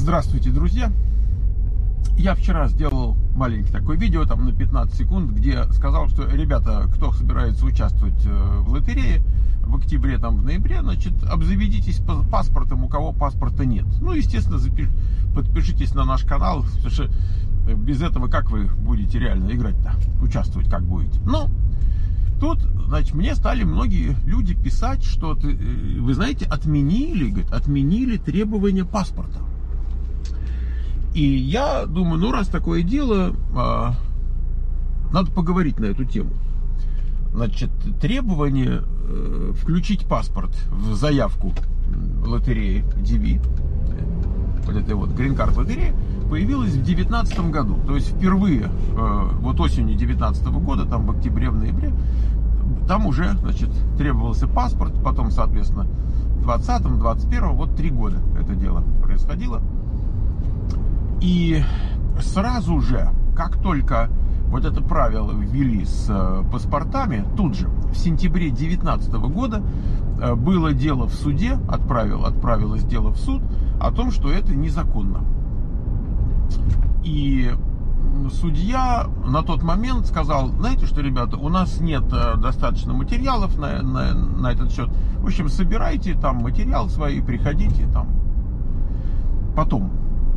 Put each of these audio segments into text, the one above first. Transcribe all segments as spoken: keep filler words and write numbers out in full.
Здравствуйте, друзья! Я вчера сделал маленькое такое видео, там на пятнадцать секунд, где сказал, что, ребята, кто собирается участвовать в лотерее в октябре, там, в ноябре, значит, обзаведитесь паспортом, у кого паспорта нет. Ну, естественно, подпишитесь на наш канал, потому что без этого как вы будете реально играть-то, участвовать как будете. Ну, тут, значит, мне стали многие люди писать, что, вы знаете, отменили, говорит, отменили требования паспорта. И я думаю, ну, раз такое дело, а, надо поговорить на эту тему. Значит, требование э, включить паспорт в заявку лотереи ди ви, вот этой вот Green Card лотереи, появилось в две тысячи девятнадцатом году. То есть впервые, э, вот осенью две тысячи девятнадцатого года, там в октябре, в ноябре, там уже, значит, требовался паспорт, потом, соответственно, в двадцатом, двадцать первом, вот три года это дело происходило. И сразу же, как только вот это правило ввели с э, паспортами, тут же, в сентябре две тысячи девятнадцатого года, э, было дело в суде, отправил, отправилось дело в суд о том, что это незаконно. И судья на тот момент сказал, знаете что, ребята, у нас нет э, достаточно материалов на, на, на этот счет. В общем, собирайте там материал свои, приходите там потом.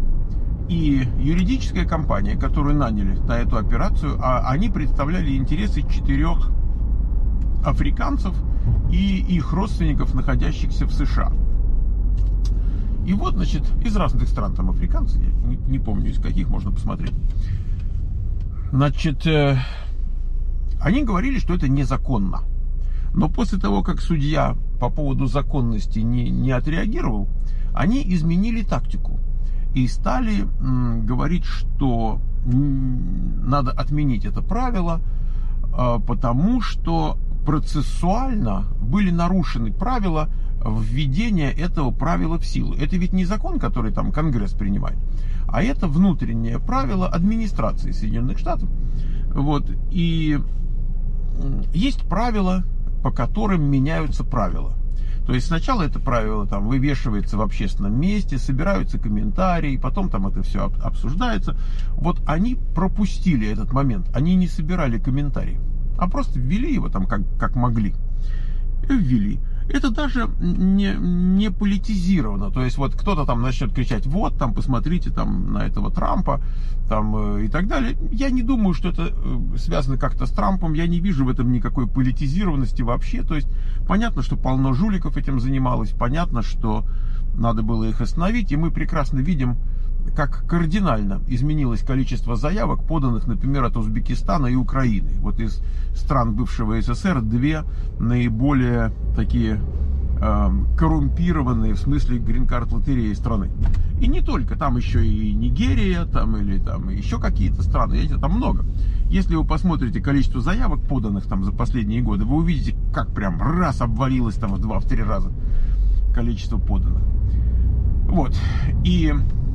И юридическая компания, которую наняли на эту операцию, они представляли интересы четырех африканцев и их родственников, находящихся в США. И вот, значит, из разных стран там африканцы, я не, не помню, из каких, можно посмотреть. Значит, э, они говорили, что это незаконно. Но после того, как судья по поводу законности не, не отреагировал, они изменили тактику. И стали м, говорить, что м, надо отменить это правило, э, потому что процессуально были нарушены правила введения этого правила в силу. Это ведь не закон, который там Конгресс принимает, а это внутреннее правило администрации Соединенных Штатов. Вот. И м, есть правила, по которым меняются правила. То есть сначала это правило там вывешивается в общественном месте, собираются комментарии, потом там это все обсуждается. Вот они пропустили этот момент, они не собирали комментарии, а просто ввели его там как, как могли. И ввели. Это даже не, не политизировано. То есть вот кто-то там начнет кричать, вот там посмотрите там на этого Трампа там, и так далее. Я не думаю, что это связано как-то с Трампом. Я не вижу в этом никакой политизированности вообще. То есть понятно, что полно жуликов этим занималось. Понятно, что надо было их остановить. И мы прекрасно видим, как кардинально изменилось количество заявок, поданных, например, от Узбекистана и Украины. Вот из стран бывшего СССР две наиболее такие э, коррумпированные, в смысле Green Card лотереи страны. И не только, там еще и Нигерия, там или там еще какие-то страны, я там много. Если вы посмотрите количество заявок, поданных там за последние годы, вы увидите, как прям раз обвалилось там в два-три раза количество поданных. Вот. И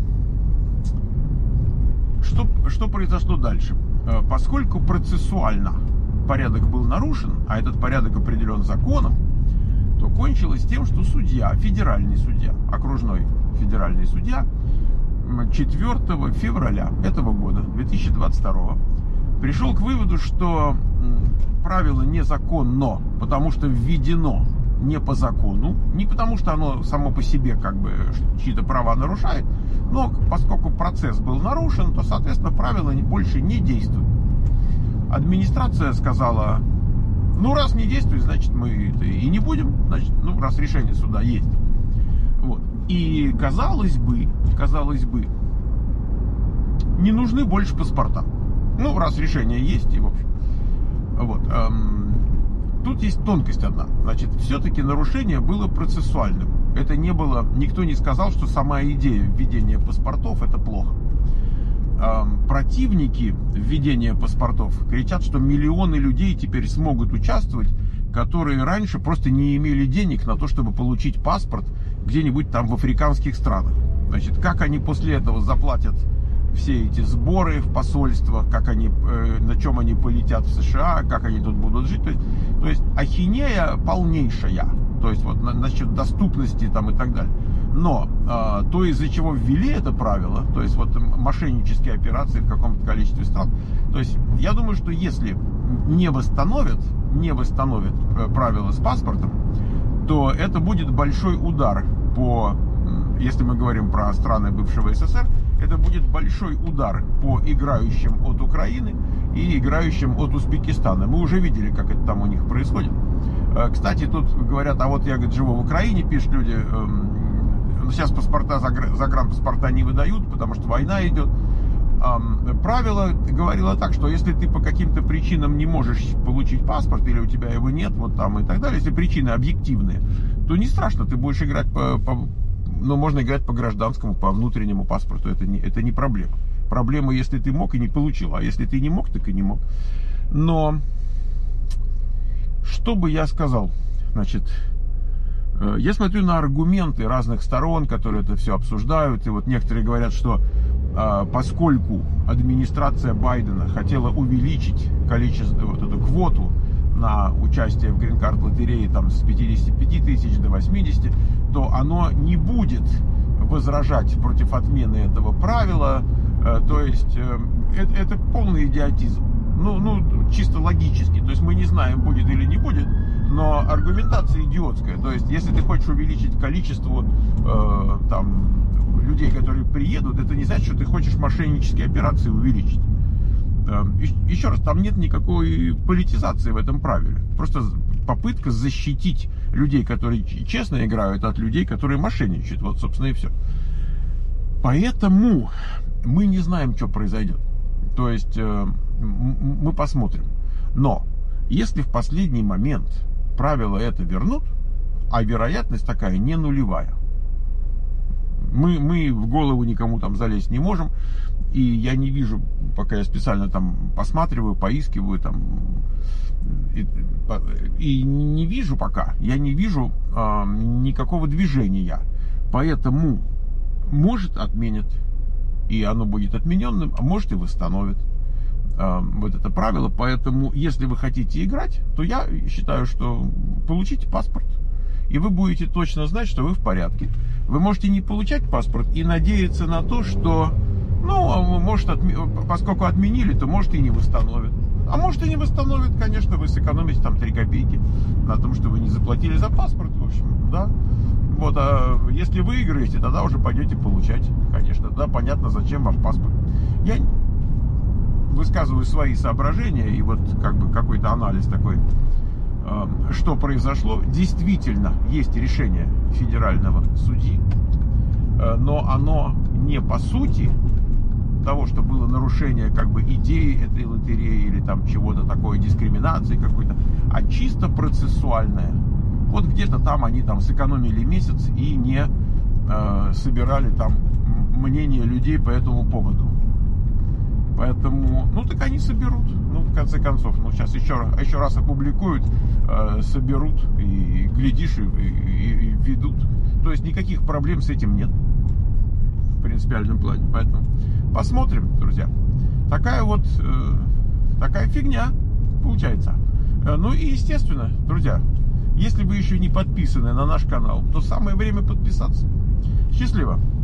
Что, что произошло дальше? Поскольку процессуально порядок был нарушен, а этот порядок определен законом, то кончилось тем, что судья, федеральный судья, окружной федеральный судья, четвёртого февраля этого года, две тысячи двадцать второго, пришел к выводу, что правило незаконно, потому что введено не по закону, не потому что оно само по себе как бы чьи-то права нарушает, но поскольку процесс был нарушен, то, соответственно, правила больше не действуют. Администрация сказала, ну, раз не действует, значит, мы это и не будем, значит, ну, раз решение суда есть. Вот. И, казалось бы, казалось бы, не нужны больше паспорта. Ну, раз решение есть, и, в общем, вот, эм, тут есть тонкость одна. Значит, все-таки нарушение было процессуальным. Это не было, никто не сказал, что сама идея введения паспортов это плохо. Эм, противники введения паспортов кричат, что миллионы людей теперь смогут участвовать, которые раньше просто не имели денег на то, чтобы получить паспорт где-нибудь там в африканских странах. Значит, как они после этого заплатят все эти сборы в посольствах, как они, э, на чем они полетят в США, как они тут будут жить. То есть, то есть ахинея полнейшая. То есть вот на, насчет доступности там и так далее. Но э, то, из-за чего ввели это правило, то есть вот мошеннические операции в каком-то количестве стран, то есть я думаю, что если не восстановят, не восстановят правила с паспортом, то это будет большой удар по, если мы говорим про страны бывшего СССР, это будет большой удар по играющим от Украины и играющим от Узбекистана. Мы уже видели, как это там у них происходит. Кстати, тут говорят, а вот я, говорит, живу в Украине, пишут люди, сейчас паспорта, загранпаспорта не выдают, потому что война идет. Правило говорило так, что если ты по каким-то причинам не можешь получить паспорт, или у тебя его нет, вот там и так далее, если причины объективные, то не страшно, ты будешь играть по, по ну, можно играть по гражданскому, по внутреннему паспорту, это не, это не проблема. Проблема, если ты мог и не получил, а если ты не мог, так и не мог. Но, что бы я сказал, значит, я смотрю на аргументы разных сторон, которые это все обсуждают, и вот некоторые говорят, что поскольку администрация Байдена хотела увеличить количество, вот эту квоту на участие в грин-карт лотерее там, с пятидесяти пяти тысяч до восьмидесяти, то оно не будет возражать против отмены этого правила. То есть это, это полный идиотизм. Ну, ну, чисто логически. То есть мы не знаем, будет или не будет, но аргументация идиотская. То есть если ты хочешь увеличить количество э, там, людей, которые приедут, это не значит, что ты хочешь мошеннические операции увеличить. Еще раз, там нет никакой политизации в этом правиле. Просто попытка защитить людей, которые честно играют, от людей, которые мошенничают. Вот, собственно, и все. Поэтому мы не знаем, что произойдет. То есть мы посмотрим. Но если в последний момент правила это вернут, а вероятность такая не нулевая, Мы, мы в голову никому там залезть не можем. И я не вижу, пока я специально там посматриваю, поискиваю там. И, и не вижу пока, я не вижу а, никакого движения. Поэтому, может, отменят, и оно будет отмененным, а может, и восстановят а, вот это правило. Поэтому, если вы хотите играть, то я считаю, что получите паспорт. И вы будете точно знать, что вы в порядке. Вы можете не получать паспорт и надеяться на то, что, ну, может, отме... поскольку отменили, то может и не восстановят. А может и не восстановят, конечно, вы сэкономите там три копейки на том, что вы не заплатили за паспорт, в общем, да. Вот, а если выиграете, тогда уже пойдете получать, конечно, да, понятно, зачем вам паспорт. Я высказываю свои соображения и вот как бы какой-то анализ такой, что произошло. Действительно есть решение федерального судьи, но оно не по сути того, что было нарушение как бы идеи этой лотереи или там чего-то такое, дискриминации какой-то, а чисто процессуальное. Вот где-то там они там сэкономили месяц и не э, собирали там мнение людей по этому поводу. Поэтому, ну так они соберут, ну в конце концов, ну сейчас еще, еще раз опубликуют, э, соберут и, глядишь, и, и, и ведут. То есть никаких проблем с этим нет в принципиальном плане. Поэтому посмотрим, друзья. Такая вот, э, такая фигня получается. Э, ну и естественно, друзья, если вы еще не подписаны на наш канал, то самое время подписаться. Счастливо!